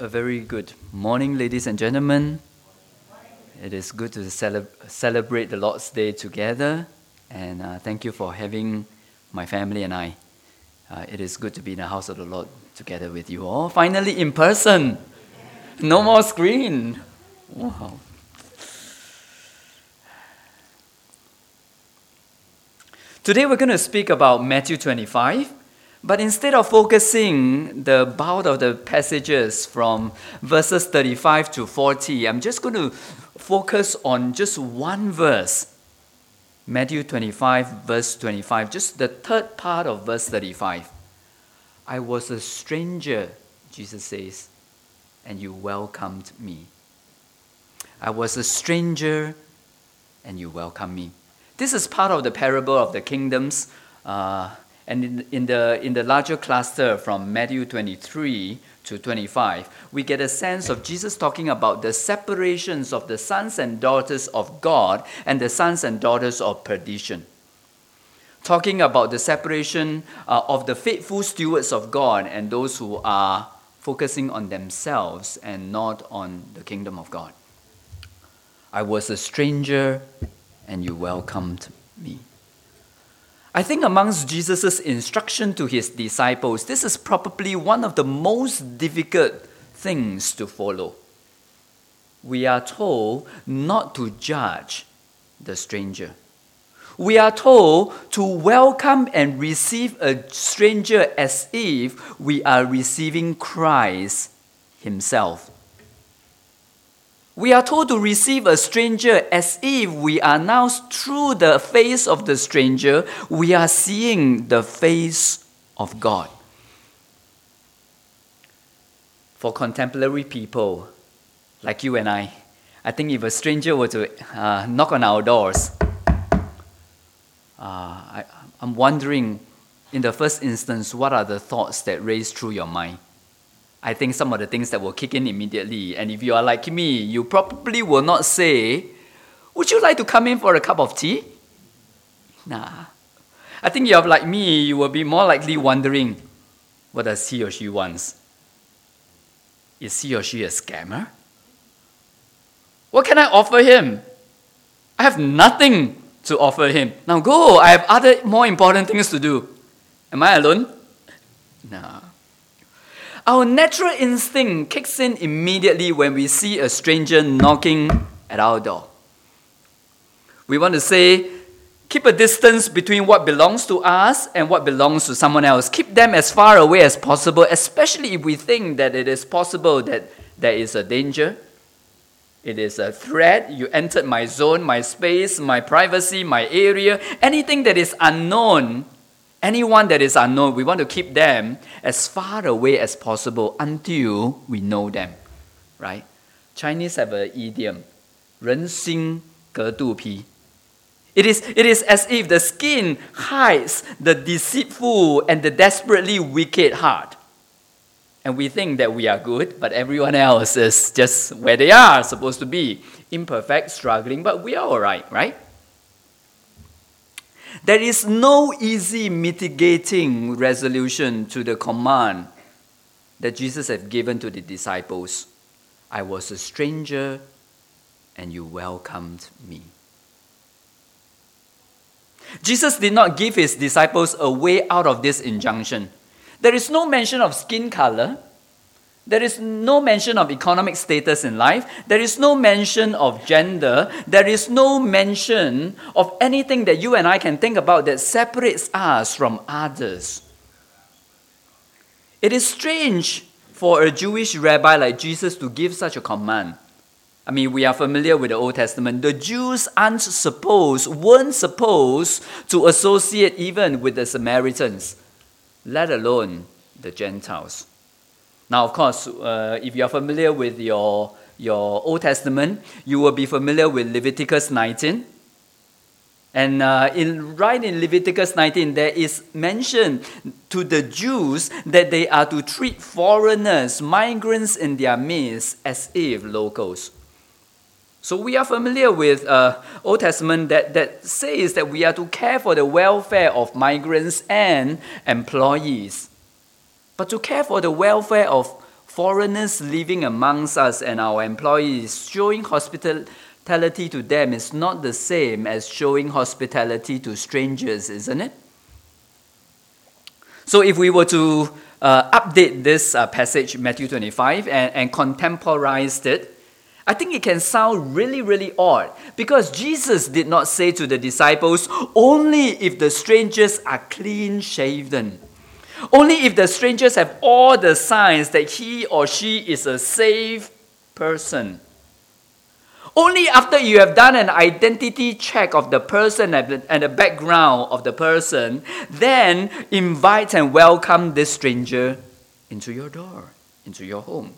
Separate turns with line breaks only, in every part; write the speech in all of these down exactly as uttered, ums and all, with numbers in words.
A very good morning, ladies and gentlemen. It is good to cele- celebrate the Lord's Day together, and uh, thank you for having my family and I. Uh, it is good to be in the house of the Lord together with you all. Finally in person. No more screen. Wow. Today we're going to speak about Matthew twenty-five. But instead of focusing the bulk of the passages from verses thirty-five to forty, I'm just going to focus on just one verse. Matthew twenty-five, verse twenty-five, just the third part of verse thirty-five. I was a stranger, Jesus says, and you welcomed me. I was a stranger, and you welcomed me. This is part of the parable of the kingdoms, uh, And in, in, the, in the larger cluster from Matthew twenty-three to twenty-five, we get a sense of Jesus talking about the separations of the sons and daughters of God and the sons and daughters of perdition. Talking about the separation uh, of the faithful stewards of God and those who are focusing on themselves and not on the kingdom of God. I was a stranger and you welcomed me. I think amongst Jesus' instruction to his disciples, this is probably one of the most difficult things to follow. We are told not to judge the stranger. We are told to welcome and receive a stranger as if we are receiving Christ himself. We are told to receive a stranger as if we are now, through the face of the stranger, we are seeing the face of God. For contemporary people like you and I, I think if a stranger were to uh, knock on our doors, uh, I, I'm wondering, in the first instance, what are the thoughts that race through your mind? I think some of the things that will kick in immediately. And if you are like me, you probably will not say, would you like to come in for a cup of tea? Nah. I think you are like me, you will be more likely wondering, what does he or she want? Is he or she a scammer? What can I offer him? I have nothing to offer him. Now go, I have other more important things to do. Am I alone? Nah. Our natural instinct kicks in immediately when we see a stranger knocking at our door. We want to say, keep a distance between what belongs to us and what belongs to someone else. Keep them as far away as possible, especially if we think that it is possible that there is a danger. It is a threat. You entered my zone, my space, my privacy, my area. Anything that is unknown, anyone that is unknown, we want to keep them as far away as possible until we know them, right? Chinese have an idiom, 人心隔肚皮. It is, it is as if the skin hides the deceitful and the desperately wicked heart. And we think that we are good, but everyone else is just where they are supposed to be. Imperfect, struggling, but we are all right, right? There is no easy mitigating resolution to the command that Jesus had given to the disciples. I was a stranger and you welcomed me. Jesus did not give his disciples a way out of this injunction. There is no mention of skin color. There is no mention of economic status in life. There is no mention of gender. There is no mention of anything that you and I can think about that separates us from others. It is strange for a Jewish rabbi like Jesus to give such a command. I mean, we are familiar with the Old Testament. The Jews aren't supposed, weren't supposed to associate even with the Samaritans, let alone the Gentiles. Now, of course, uh, if you are familiar with your, your Old Testament, you will be familiar with Leviticus nineteen. And uh, in, right in Leviticus nineteen, there is mention to the Jews that they are to treat foreigners, migrants in their midst, as if locals. So we are familiar with uh, Old Testament that, that says that we are to care for the welfare of migrants and employees. But to care for the welfare of foreigners living amongst us and our employees, showing hospitality to them is not the same as showing hospitality to strangers, isn't it? So if we were to uh, update this uh, passage, Matthew twenty-five, and, and contemporize it, I think it can sound really, really odd, because Jesus did not say to the disciples, only if the strangers are clean-shaven. Only if the strangers have all the signs that he or she is a safe person. Only after you have done an identity check of the person and the background of the person, then invite and welcome this stranger into your door, into your home.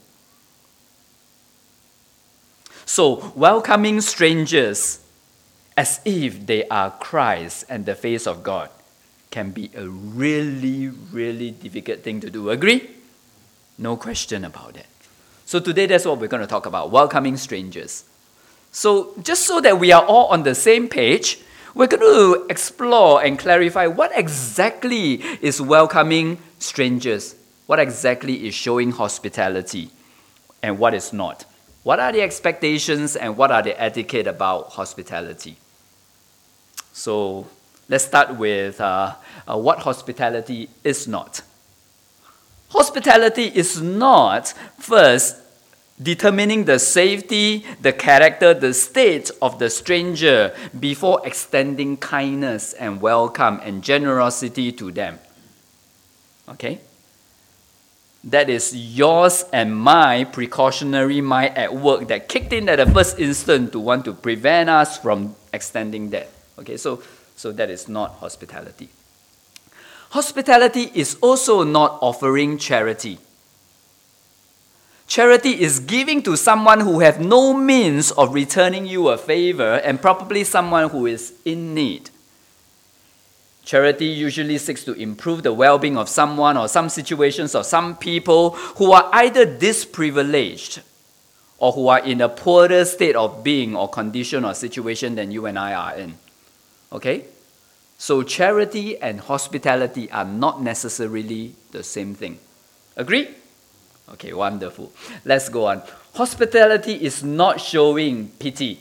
So, welcoming strangers as if they are Christ and the face of God can be a really, really difficult thing to do. Agree? No question about it. So today that's what we're going to talk about, welcoming strangers. So just so that we are all on the same page, we're going to explore and clarify what exactly is welcoming strangers, what exactly is showing hospitality, and what is not. What are the expectations and what are the etiquette about hospitality? So let's start with uh, uh, what hospitality is not. Hospitality is not, first, determining the safety, the character, the state of the stranger before extending kindness and welcome and generosity to them. Okay? That is yours and my precautionary mind at work that kicked in at the first instant to want to prevent us from extending that. Okay, so, so that is not hospitality. Hospitality is also not offering charity. Charity is giving to someone who have no means of returning you a favor and probably someone who is in need. Charity usually seeks to improve the well-being of someone or some situations or some people who are either disprivileged or who are in a poorer state of being or condition or situation than you and I are in. Okay? So charity and hospitality are not necessarily the same thing. Agree? Okay, wonderful. Let's go on. Hospitality is not showing pity.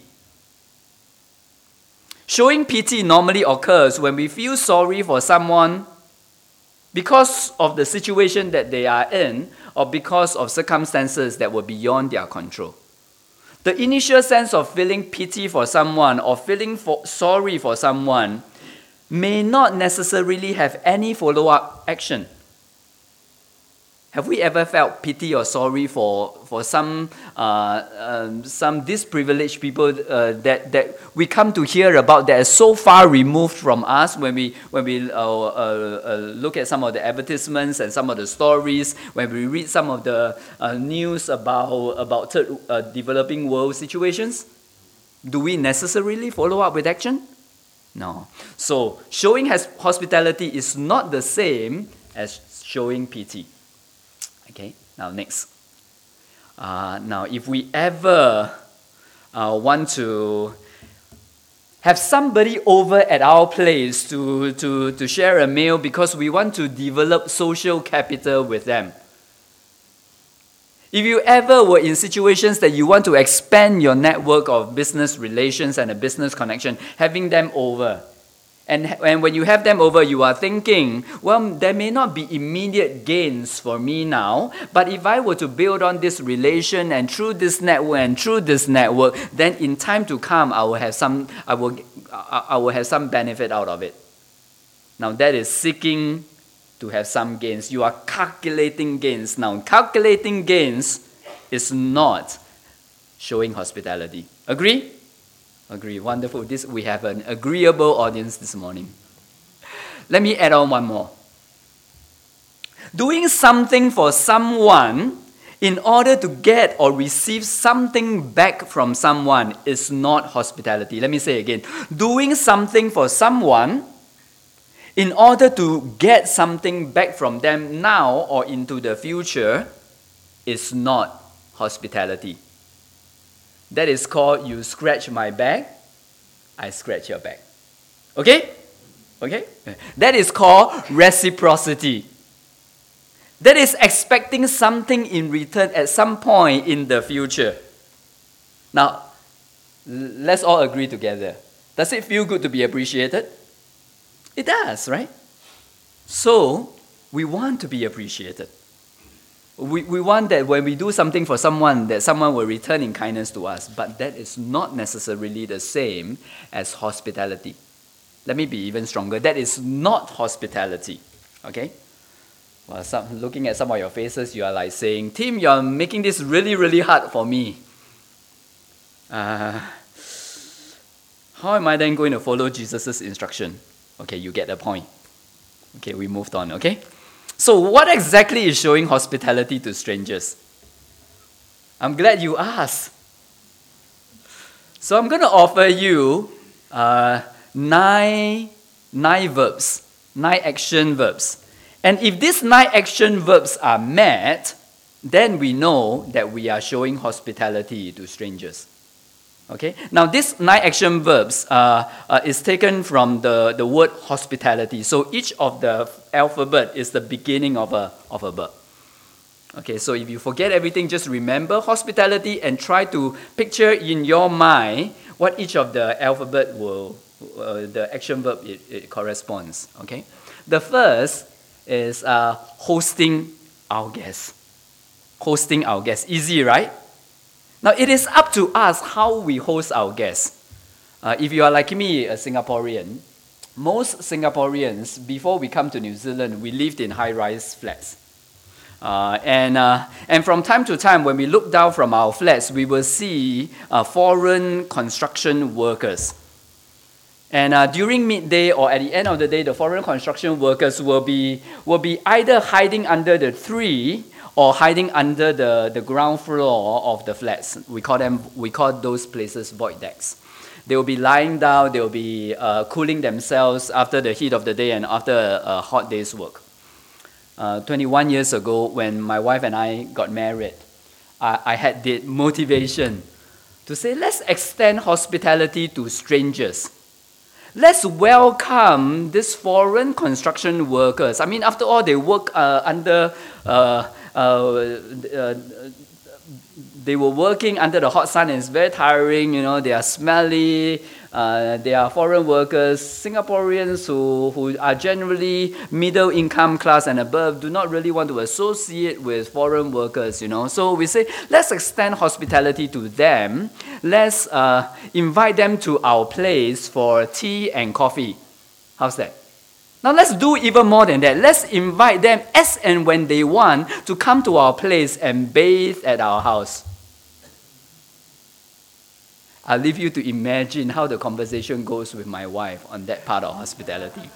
Showing pity normally occurs when we feel sorry for someone because of the situation that they are in or because of circumstances that were beyond their control. The initial sense of feeling pity for someone or feeling for, sorry for someone may not necessarily have any follow-up action. Have we ever felt pity or sorry for, for some uh, um, some disprivileged people uh, that, that we come to hear about that are so far removed from us when we, when we uh, uh, uh, look at some of the advertisements and some of the stories, when we read some of the uh, news about, about third, uh, developing world situations? Do we necessarily follow up with action? No. So showing has hospitality is not the same as showing pity. Okay, now next. Uh, now, if we ever uh, want to have somebody over at our place to, to, to share a meal because we want to develop social capital with them. If you ever were in situations that you want to expand your network of business relations and a business connection, having them over. And, and when you have them over, you are thinking, well, there may not be immediate gains for me now, but if I were to build on this relation and through this network and through this network, then in time to come, I will have some, I will, I will have some benefit out of it. Now that is seeking to have some gains. You are calculating gains. Now, calculating gains is not showing hospitality. Agree? Agree. Wonderful. This, we have an agreeable audience this morning. Let me add on one more. Doing something for someone in order to get or receive something back from someone is not hospitality. Let me say again. Doing something for someone in order to get something back from them now or into the future is not hospitality. That is called you scratch my back, I scratch your back. Okay? Okay? That is called reciprocity. That is expecting something in return at some point in the future. Now, let's all agree together. Does it feel good to be appreciated? It does, right? So, we want to be appreciated. We, we want that when we do something for someone, that someone will return in kindness to us. But that is not necessarily the same as hospitality. Let me be even stronger. That is not hospitality. Okay? Well, some, looking at some of your faces, you are like saying, Tim, you are making this really, really hard for me. Uh, how am I then going to follow Jesus' instruction? Okay, you get the point. Okay, we moved on, okay? So what exactly is showing hospitality to strangers? I'm glad you asked. So I'm going to offer you uh, nine, nine verbs, nine action verbs. And if these nine action verbs are met, then we know that we are showing hospitality to strangers. Okay? Now, these nine action verbs uh, uh, is taken from the, the word hospitality. So each of the alphabet is the beginning of a, of a verb. Okay, so if you forget everything, just remember hospitality and try to picture in your mind what each of the alphabet will, uh, the action verb it, it corresponds. Okay? The first is uh, hosting our guests. Hosting our guests. Easy, right? Now, it is up to us how we host our guests. Uh, if you are like me, a Singaporean, most Singaporeans, before we come to New Zealand, we lived in high-rise flats. Uh, and, uh, and from time to time, when we look down from our flats, we will see uh, foreign construction workers. And uh, during midday or at the end of the day, the foreign construction workers will be, will be either hiding under the tree or hiding under the, the ground floor of the flats. We call them, we call those places void decks. They will be lying down, they will be uh, cooling themselves after the heat of the day and after a hot day's work. Uh, twenty-one years ago, when my wife and I got married, I, I had the motivation to say, let's extend hospitality to strangers. Let's welcome these foreign construction workers. I mean, after all, they work uh, under... Uh, Uh, uh, they were working under the hot sun and it's very tiring, you know, they are smelly, uh, they are foreign workers. Singaporeans who, who are generally middle income class and above do not really want to associate with foreign workers, you know. So we say, let's extend hospitality to them. Let's uh, invite them to our place for tea and coffee. How's that? Now let's do even more than that. Let's invite them as and when they want to come to our place and bathe at our house. I'll leave you to imagine how the conversation goes with my wife on that part of hospitality.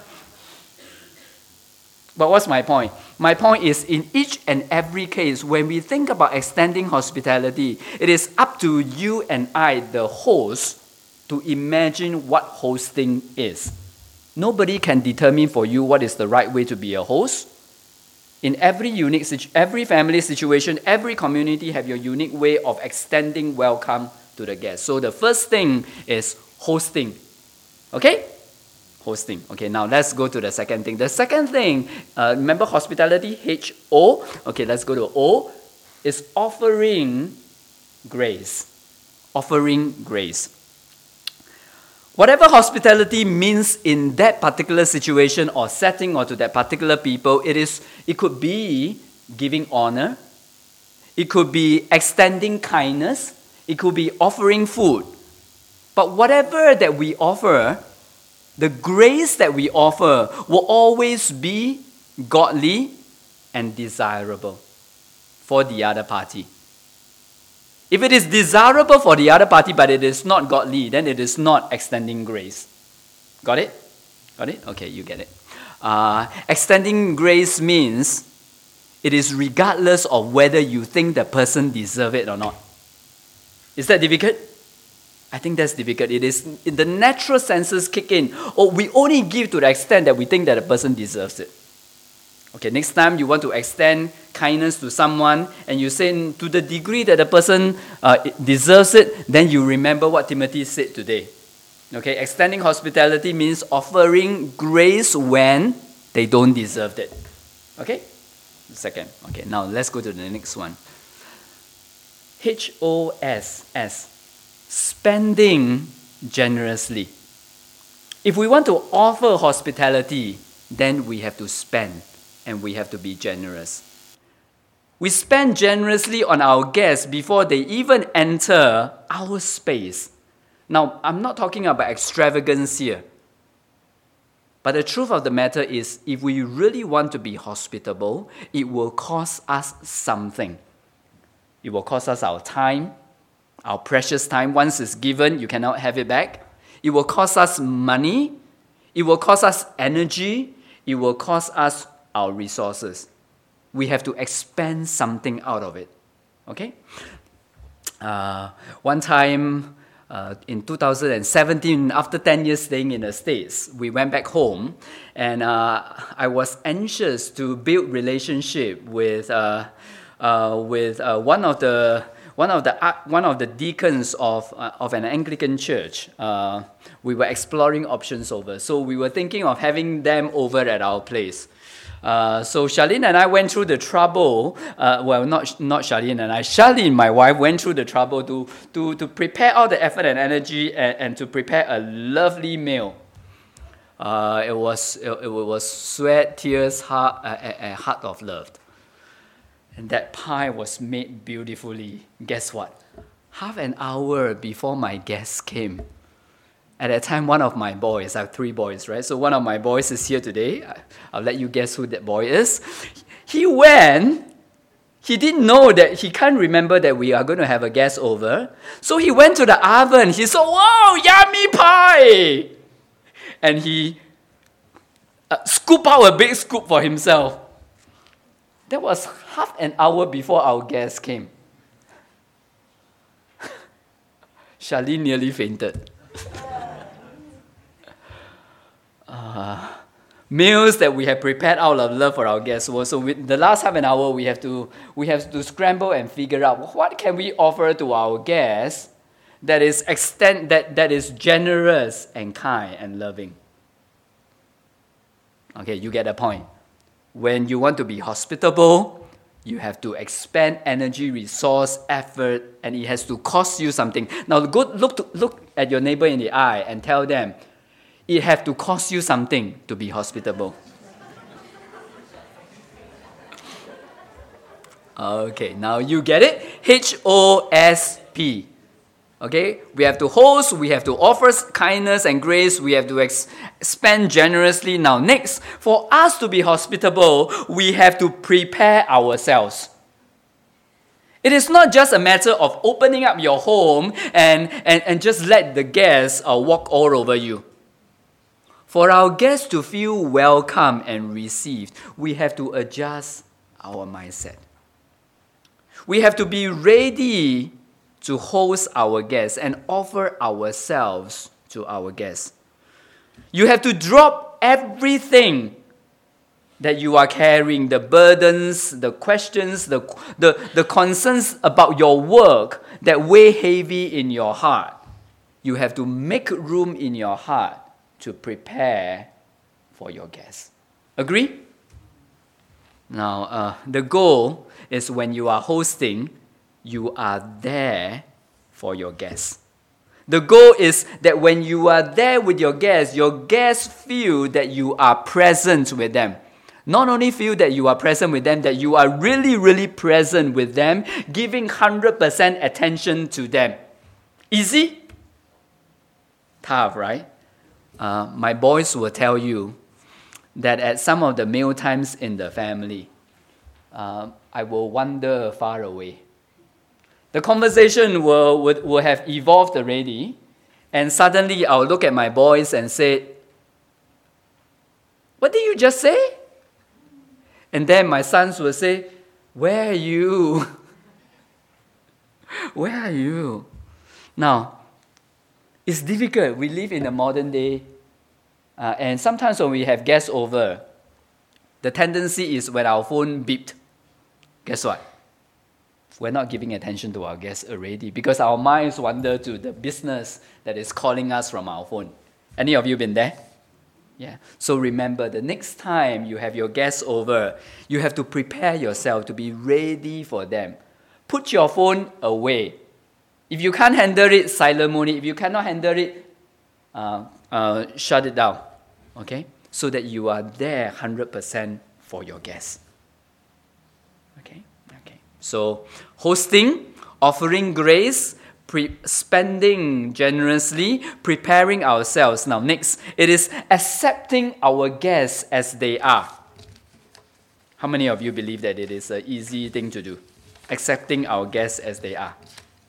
But what's my point? My point is, in each and every case, when we think about extending hospitality, it is up to you and I, the host, to imagine what hosting is. Nobody can determine for you what is the right way to be a host. In every unique, every family situation, every community have your unique way of extending welcome to the guest. So the first thing is hosting. Okay? Hosting. Okay, now let's go to the second thing. The second thing, uh, remember hospitality, H O. Okay, let's go to O. Is offering grace. Offering grace. Whatever hospitality means in that particular situation or setting or to that particular people, it is. It could be giving honor. It could be extending kindness. It could be offering food. But whatever that we offer, the grace that we offer will always be godly and desirable for the other party. If it is desirable for the other party, but it is not godly, then it is not extending grace. Got it? Got it? Okay, you get it. Uh, extending grace means it is regardless of whether you think the person deserves it or not. Is that difficult? I think that's difficult. It is in the natural senses kick in. Or we only give to the extent that we think that the person deserves it. Okay, next time you want to extend kindness to someone and you say to the degree that the person uh, deserves it, then you remember what Timothy said today. Okay, extending hospitality means offering grace when they don't deserve it. Okay? second. Okay, now let's go to the next one. H O S S. Spending generously. If we want to offer hospitality, then we have to spend and we have to be generous. We spend generously on our guests before they even enter our space. Now, I'm not talking about extravagance here. But the truth of the matter is, if we really want to be hospitable, it will cost us something. It will cost us our time, our precious time. Once it's given, you cannot have it back. It will cost us money. It will cost us energy. It will cost us our resources. We have to expend something out of it. Okay? Uh, one time, Uh, in two thousand seventeen, after ten years staying in the States, we went back home, and uh, I was anxious to build relationship with uh, uh, with uh, one of the one of the uh, one of the deacons of uh, of an Anglican church. Uh, we were exploring options over, so we were thinking of having them over at our place. Uh, so Charlene and I went through the trouble, uh, well, not not Charlene and I, Charlene, my wife, went through the trouble to, to, to prepare all the effort and energy and, and to prepare a lovely meal. Uh, it was it, it was sweat, tears, heart, uh, a heart of love. And that pie was made beautifully. Guess what? Half an hour before my guests came. At that time, one of my boys, I have three boys, right? So one of my boys is here today. I'll let you guess who that boy is. He went, he didn't know that, he can't remember that we are going to have a guest over. So he went to the oven. He saw, wow, yummy pie! And he uh, scooped out a big scoop for himself. That was half an hour before our guests came. Charlene nearly fainted. Uh, meals that we have prepared out of love for our guests. So with the last half an hour, we have to we have to scramble and figure out what can we offer to our guests that is extend that, that is generous and kind and loving. Okay, you get the point. When you want to be hospitable, you have to expend energy, resource, effort, and it has to cost you something. Now go look to, look at your neighbor in the eye and tell them, it has to cost you something to be hospitable. Okay, now you get it? H O S P. Okay, we have to host, we have to offer kindness and grace, we have to ex- spend generously. Now next, for us to be hospitable, we have to prepare ourselves. It is not just a matter of opening up your home and, and, and just let the guests uh, walk all over you. For our guests to feel welcome and received, we have to adjust our mindset. We have to be ready to host our guests and offer ourselves to our guests. You have to drop everything that you are carrying, the burdens, the questions, the, the, the concerns about your work that weigh heavy in your heart. You have to make room in your heart to prepare for your guests. Agree? Now, uh, the goal is when you are hosting, you are there for your guests. The goal is that when you are there with your guests, your guests feel that you are present with them. Not only feel that you are present with them, that you are really, really present with them, giving one hundred percent attention to them. Easy? Tough, right? Uh, my boys will tell you that at some of the meal times in the family, uh, I will wander far away. The conversation will, will, will have evolved already, and suddenly I'll look at my boys and say, "What did you just say?" And then my sons will say, "Where are you? Where are you?" Now, it's difficult. We live in the modern day, uh, and sometimes when we have guests over, the tendency is when our phone beeped, guess what? We're not giving attention to our guests already because our minds wander to the business that is calling us from our phone. Any of you been there? Yeah. So remember, the next time you have your guests over, you have to prepare yourself to be ready for them. Put your phone away. If you can't handle it, silent mode it. If you cannot handle it, uh, uh, shut it down. Okay? So that you are there one hundred percent for your guests. Okay? Okay. So, hosting, offering grace, Pre- spending generously, preparing ourselves. Now, next, it is accepting our guests as they are. How many of you believe that it is an easy thing to do? Accepting our guests as they are.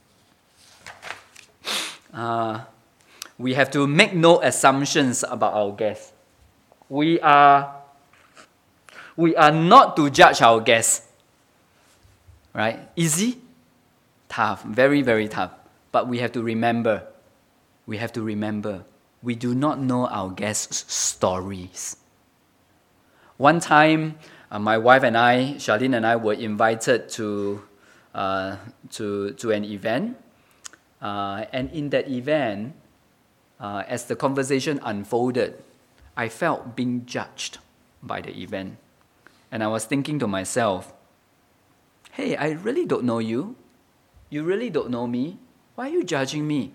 Uh, we have to make no assumptions about our guests. We are, we are not to judge our guests. Right? Easy? Tough. Very, very tough. But we have to remember, we have to remember, we do not know our guests' stories. One time, uh, my wife and I, Charlene and I, were invited to uh, to to an event, uh, and in that event, uh, as the conversation unfolded, I felt being judged by the event, and I was thinking to myself, "Hey, I really don't know you. You really don't know me. Why are you judging me?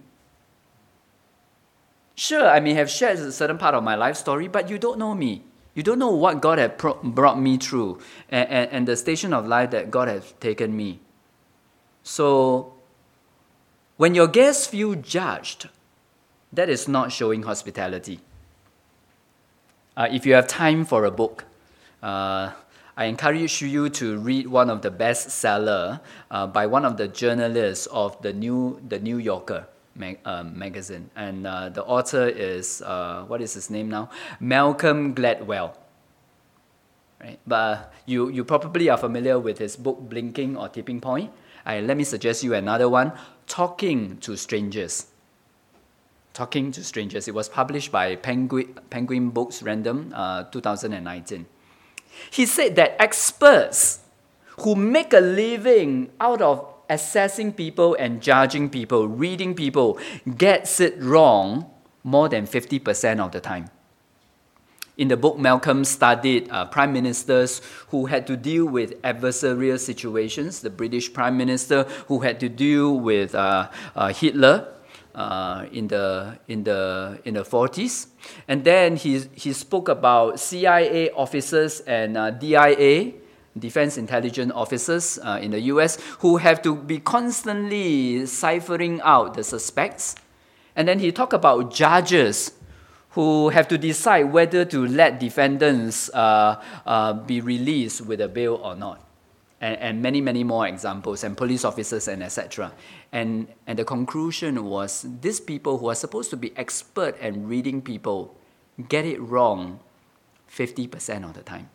Sure, I may have shared a certain part of my life story, but you don't know me. You don't know what God had pro- brought me through and, and, and the station of life that God has taken me. So, when your guests feel judged, that is not showing hospitality. Uh, if you have time for a book, uh, I encourage you to read one of the bestseller uh, by one of the journalists of the New the New Yorker mag, uh, magazine, and uh, the author is uh, what is his name now? Malcolm Gladwell. Right, but uh, you you probably are familiar with his book Blinking or Tipping Point. Uh, let me suggest you another one: Talking to Strangers. Talking to Strangers. It was published by Penguin Penguin Books Random, uh, two thousand nineteen. He said that experts who make a living out of assessing people and judging people, reading people, gets it wrong more than fifty percent of the time. In the book, Malcolm studied uh, prime ministers who had to deal with adversarial situations, the British prime minister who had to deal with uh, uh, Hitler, Uh, in the in the in the forties, and then he he spoke about C I A officers and uh, D I A, Defense Intelligence Officers uh, in the U S, who have to be constantly ciphering out the suspects, and then he talked about judges who have to decide whether to let defendants uh, uh, be released with a bail or not. And, and many, many more examples, and police officers and et cetera. And, and the conclusion was these people who are supposed to be expert at reading people get it wrong fifty percent of the time.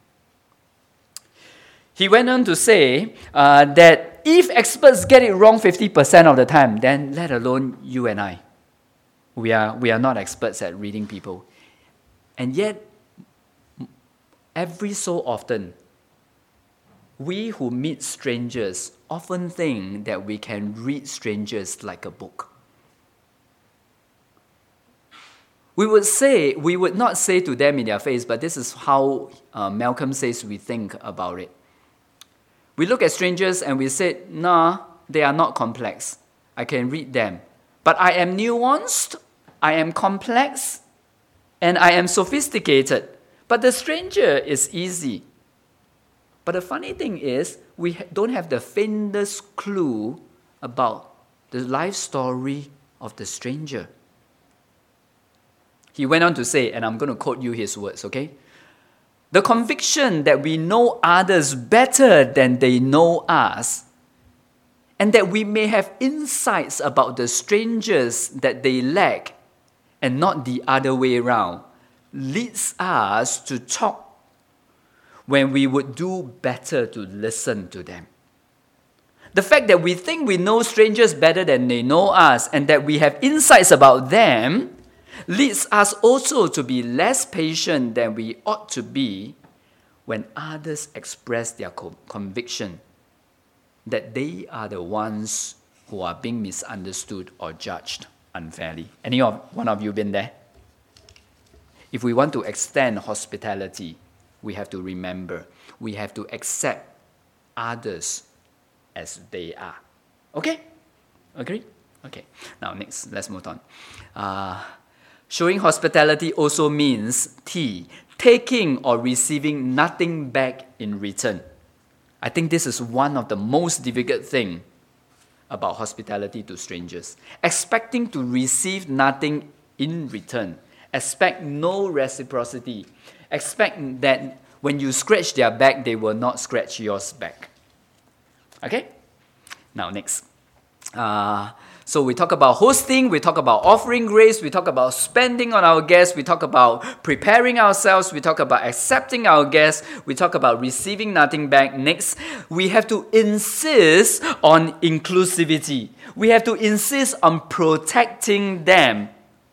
He went on to say uh, that if experts get it wrong fifty percent of the time, then let alone you and I. We are, we are not experts at reading people. And yet, every so often, we who meet strangers often think that we can read strangers like a book. We would say, we would not say to them in their face, but this is how uh, Malcolm says we think about it. We look at strangers and we say, nah, they are not complex. I can read them. But I am nuanced, I am complex, and I am sophisticated. But the stranger is easy. But the funny thing is, we don't have the faintest clue about the life story of the stranger. He went on to say, and I'm going to quote you his words, okay? The conviction that we know others better than they know us, and that we may have insights about the strangers that they lack, and not the other way around, leads us to talk when we would do better to listen to them. The fact that we think we know strangers better than they know us and that we have insights about them leads us also to be less patient than we ought to be when others express their conviction that they are the ones who are being misunderstood or judged unfairly. Any of one of you been there? If we want to extend hospitality, we have to remember, we have to accept others as they are. Okay? Agree? Okay. Now next, let's move on. Uh, showing hospitality also means T, taking or receiving nothing back in return. I think this is one of the most difficult things about hospitality to strangers. Expecting to receive nothing in return. Expect no reciprocity. Expect that when you scratch their back, they will not scratch yours back. Okay? Now next. Uh, so we talk about hosting, we talk about offering grace, we talk about spending on our guests, we talk about preparing ourselves, we talk about accepting our guests, we talk about receiving nothing back. Next, we have to insist on inclusivity. We have to insist on protecting them.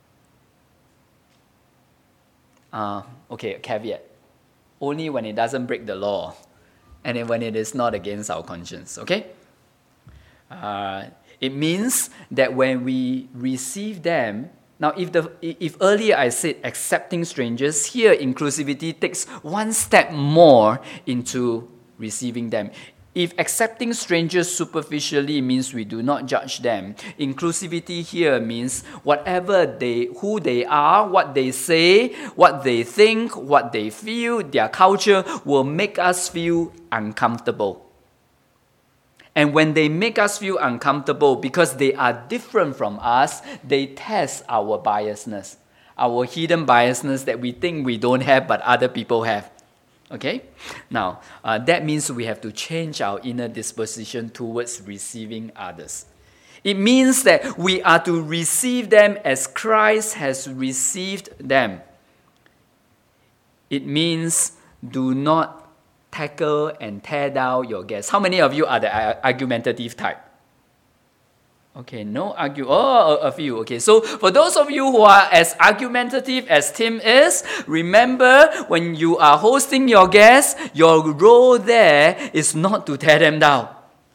Uh, okay, caveat. Only when it doesn't break the law and then when it is not against our conscience, okay? Uh, it means that when we receive them, now if the if earlier I said accepting strangers, here inclusivity takes one step more into receiving them. If accepting strangers superficially means we do not judge them, inclusivity here means whatever they, who they are, what they say, what they think, what they feel, their culture will make us feel uncomfortable. And when they make us feel uncomfortable because they are different from us, they test our biasness, our hidden biasness that we think we don't have but other people have. Okay? Now, uh, that means we have to change our inner disposition towards receiving others. It means that we are to receive them as Christ has received them. It means do not tackle and tear down your guests. How many of you are the argumentative type? Okay, no argue. Oh, a few. Okay, so for those of you who are as argumentative as Tim is, remember when you are hosting your guests, your role there is not to tear them down.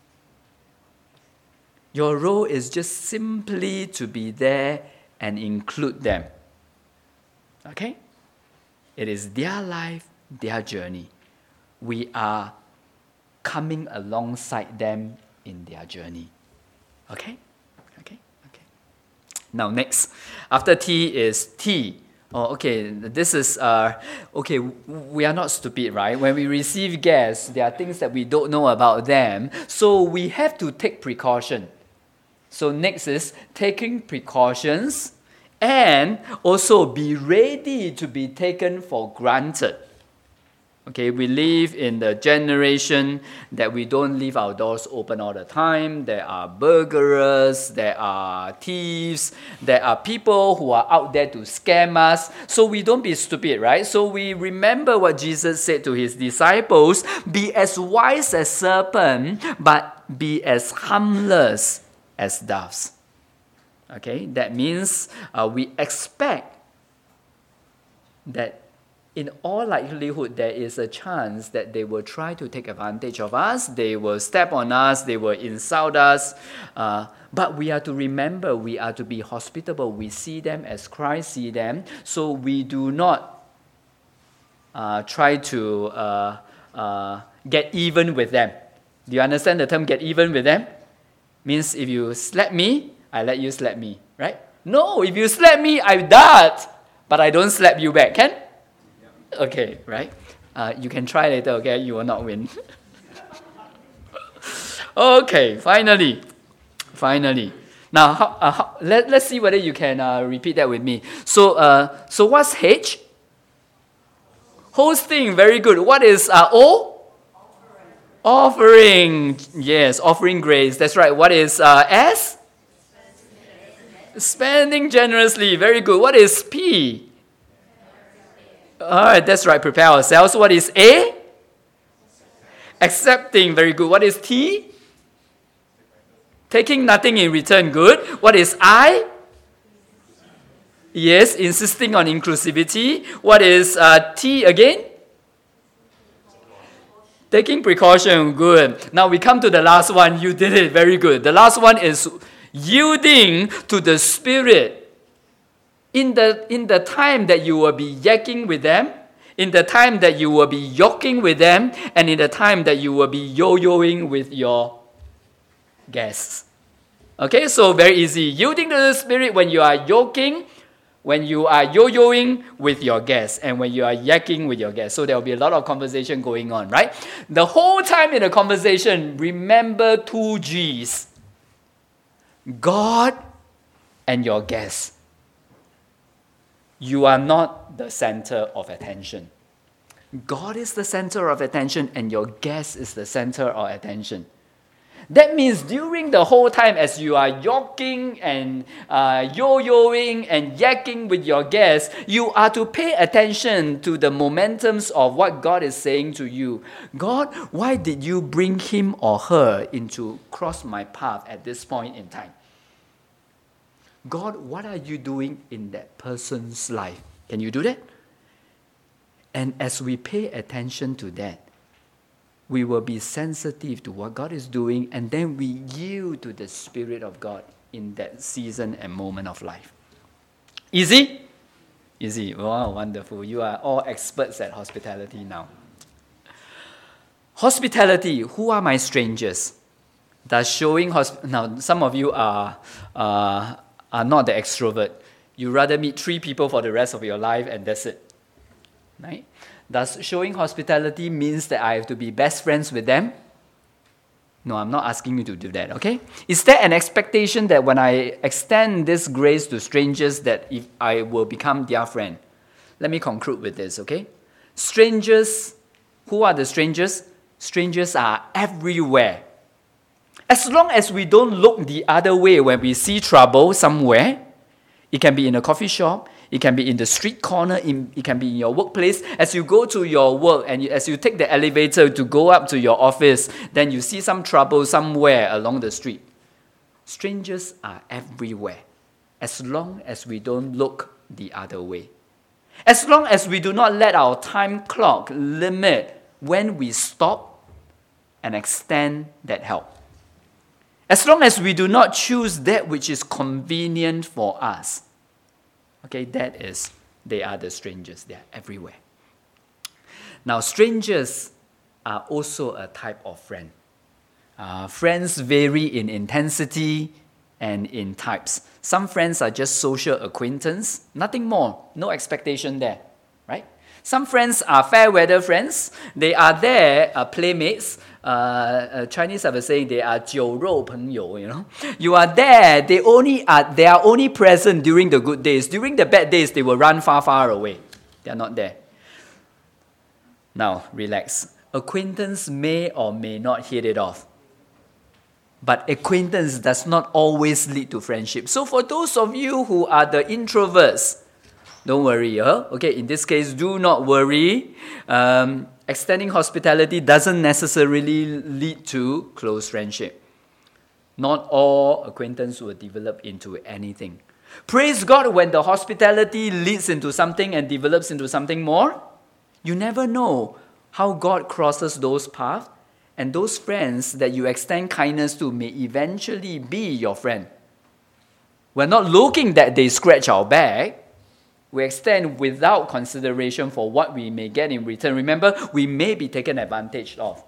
Your role is just simply to be there and include them. Okay? It is their life, their journey. We are coming alongside them in their journey. Okay? Okay? Okay. Now next, after T is T. Oh, okay, this is, uh, okay, we are not stupid, right? When we receive guests, there are things that we don't know about them, so we have to take precaution. So next is taking precautions and also be ready to be taken for granted. Okay, we live in the generation that we don't leave our doors open all the time. There are burglars, there are thieves, there are people who are out there to scam us. So we don't be stupid, right? So we remember what Jesus said to his disciples, be as wise as serpent, but be as harmless as doves. Okay, that means uh, we expect that in all likelihood, there is a chance that they will try to take advantage of us, they will step on us, they will insult us. Uh, but we are to remember, we are to be hospitable. We see them as Christ see them, so we do not uh, try to uh, uh, get even with them. Do you understand the term get even with them? Means if you slap me, I let you slap me, right? No, if you slap me, I dart, but I don't slap you back, can? Okay, right? Uh, you can try later, okay? You will not win. Okay, finally. Finally. Now, how, uh, how, let, let's see whether you can uh, repeat that with me. So, uh, so what's H? Hosting, very good. What is uh, O? Offering. Offering. Yes, offering grace. That's right. What is uh, S? Spending. Spending generously. Very good. What is P? All right, that's right. Prepare ourselves. What is A? Accepting. Very good. What is T? Taking nothing in return. Good. What is I? Yes, insisting on inclusivity. What is uh, T again? Taking precaution. Good. Now we come to the last one. You did it. Very good. The last one is yielding to the Spirit. In the, in the time that you will be yakking with them, in the time that you will be yoking with them, and in the time that you will be yo-yoing with your guests. Okay, so very easy. Yielding to the Spirit when you are yoking, when you are yo-yoing with your guests, and when you are yakking with your guests. So there will be a lot of conversation going on, right? The whole time in the conversation, remember two G's. God and your guests. You are not the center of attention. God is the center of attention, and your guest is the center of attention. That means during the whole time as you are yoking and uh, yo-yoing and yakking with your guests, you are to pay attention to the momentums of what God is saying to you. God, why did you bring him or her into cross my path at this point in time? God, what are you doing in that person's life? Can you do that? And as we pay attention to that, we will be sensitive to what God is doing, and then we yield to the Spirit of God in that season and moment of life. Easy? Easy. Wow, wonderful. You are all experts at hospitality now. Hospitality, who are my strangers? Does showing hosp- now some of you are uh, are not the extrovert. You rather meet three people for the rest of your life and that's it. Right? Does showing hospitality means that I have to be best friends with them? No, I'm not asking you to do that, okay? Is there an expectation that when I extend this grace to strangers that if I will become their friend? Let me conclude with this, okay? Strangers, who are the strangers? Strangers are everywhere. As long as we don't look the other way when we see trouble somewhere, it can be in a coffee shop, it can be in the street corner, in, it can be in your workplace. As you go to your work and you, as you take the elevator to go up to your office, then you see some trouble somewhere along the street. Strangers are everywhere, as long as we don't look the other way. As long as we do not let our time clock limit when we stop and extend that help. As long as we do not choose that which is convenient for us. Okay, that is, they are the strangers. They are everywhere. Now, strangers are also a type of friend. Uh, friends vary in intensity and in types. Some friends are just social acquaintance, nothing more, no expectation there, right? Some friends are fair weather friends. They are there, uh, playmates. Uh, uh, Chinese have a saying, they are 酒肉朋友, you know. You are there, they only are they are only present during the good days. During the bad days, they will run far, far away. They are not there. Now, relax. Acquaintance may or may not hit it off. But acquaintance does not always lead to friendship. So for those of you who are the introverts, don't worry. Huh? Okay, in this case, do not worry. Um, extending hospitality doesn't necessarily lead to close friendship. Not all acquaintance will develop into anything. Praise God when the hospitality leads into something and develops into something more. You never know how God crosses those paths, and those friends that you extend kindness to may eventually be your friend. We're not looking that they scratch our back. We extend without consideration for what we may get in return. Remember, we may be taken advantage of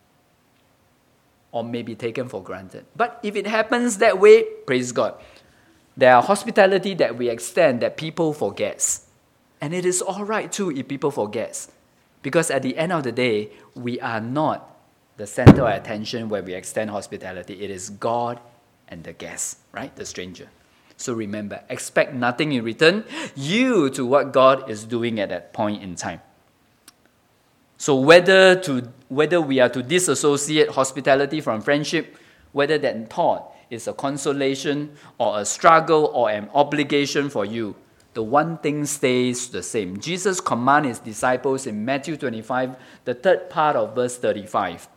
or may be taken for granted. But if it happens that way, praise God. There are hospitality that we extend that people forget. And it is all right too if people forget. Because at the end of the day, we are not the center of attention where we extend hospitality. It is God and the guest, right? The stranger. So remember, expect nothing in return. Yield to what God is doing at that point in time. So whether to whether we are to disassociate hospitality from friendship, whether that thought is a consolation or a struggle or an obligation for you, the one thing stays the same. Jesus commanded his disciples in Matthew twenty-five, the third part of verse thirty-five.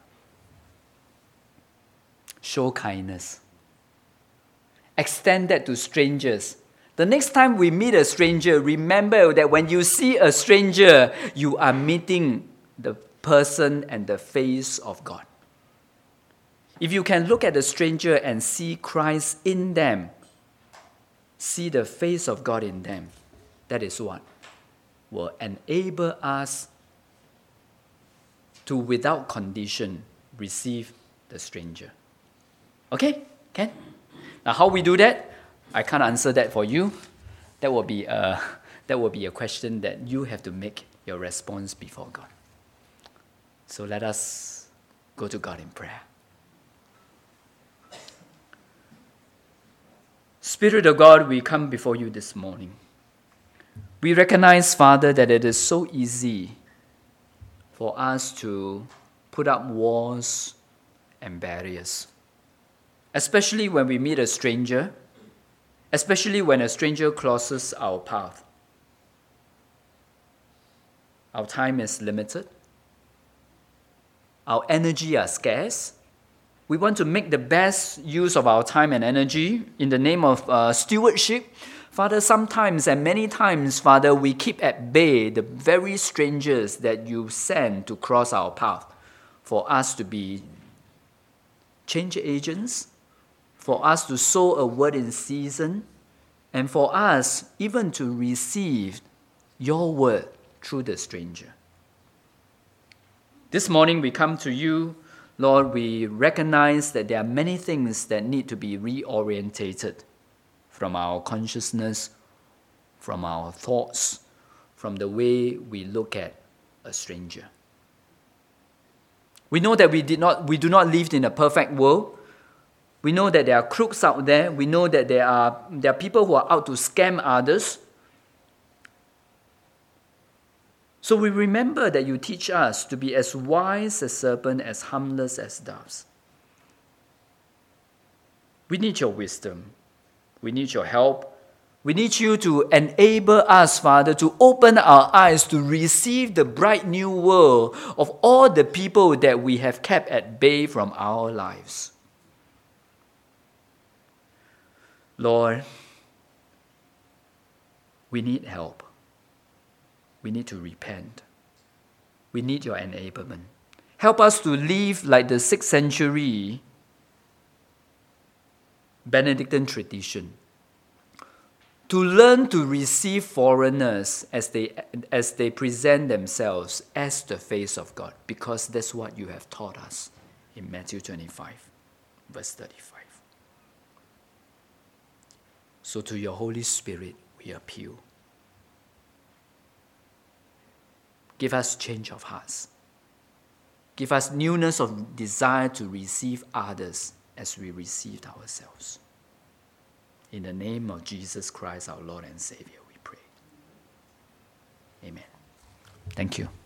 Show kindness. Extend that to strangers. The next time we meet a stranger, remember that when you see a stranger, you are meeting the person and the face of God. If you can look at the stranger and see Christ in them, see the face of God in them, that is what will enable us to, without condition, receive the stranger. Okay? Can? Now, how we do that? I can't answer that for you. That will be a, that will be a question that you have to make your response before God. So let us go to God in prayer. Spirit of God, we come before you this morning. We recognize, Father, that it is so easy for us to put up walls and barriers, especially when we meet a stranger, especially when a stranger crosses our path. Our time is limited. Our energy are scarce. We want to make the best use of our time and energy in the name of uh, stewardship. Father, sometimes and many times, Father, we keep at bay the very strangers that you send to cross our path for us to be change agents, for us to sow a word in season, and for us even to receive your word through the stranger. This morning we come to you, Lord, we recognize that there are many things that need to be reorientated from our consciousness, from our thoughts, from the way we look at a stranger. We know that we did not we do not live in a perfect world. We know that there are crooks out there. We know that there are, there are people who are out to scam others. So we remember that you teach us to be as wise as serpents, as harmless as doves. We need your wisdom. We need your help. We need you to enable us, Father, to open our eyes to receive the bright new world of all the people that we have kept at bay from our lives. Lord, we need help. We need to repent. We need your enablement. Help us to live like the sixth century Benedictine tradition. To learn to receive foreigners as they, as they present themselves as the face of God, because that's what you have taught us in Matthew twenty-five, verse thirty-five. So to your Holy Spirit we appeal. Give us change of hearts. Give us newness of desire to receive others as we received ourselves. In the name of Jesus Christ, our Lord and Savior, we pray. Amen. Thank you.